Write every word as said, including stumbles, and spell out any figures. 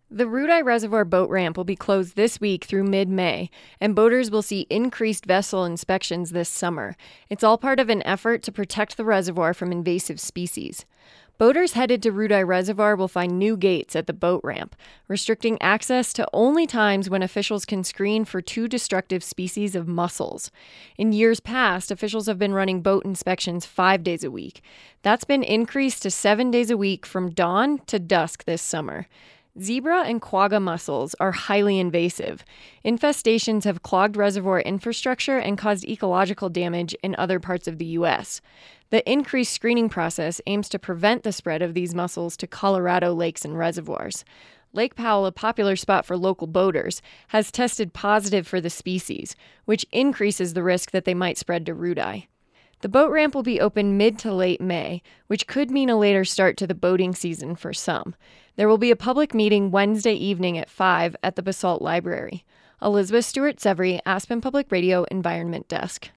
The Rudai Reservoir boat ramp will be closed this week through mid-May, and boaters will see increased vessel inspections this summer. It's all part of an effort to protect the reservoir from invasive species. Boaters headed to Rudai Reservoir will find new gates at the boat ramp, restricting access to only times when officials can screen for two destructive species of mussels. In years past, officials have been running boat inspections five days a week. That's been increased to seven days a week from dawn to dusk this summer. Zebra and quagga mussels are highly invasive. Infestations have clogged reservoir infrastructure and caused ecological damage in other parts of the U S. The increased screening process aims to prevent the spread of these mussels to Colorado lakes and reservoirs. Lake Powell, a popular spot for local boaters, has tested positive for the species, which increases the risk that they might spread to Rudai. The boat ramp will be open mid to late May, which could mean a later start to the boating season for some. There will be a public meeting Wednesday evening at five at the Basalt Library. Elizabeth Stewart-Severy, Aspen Public Radio Environment Desk.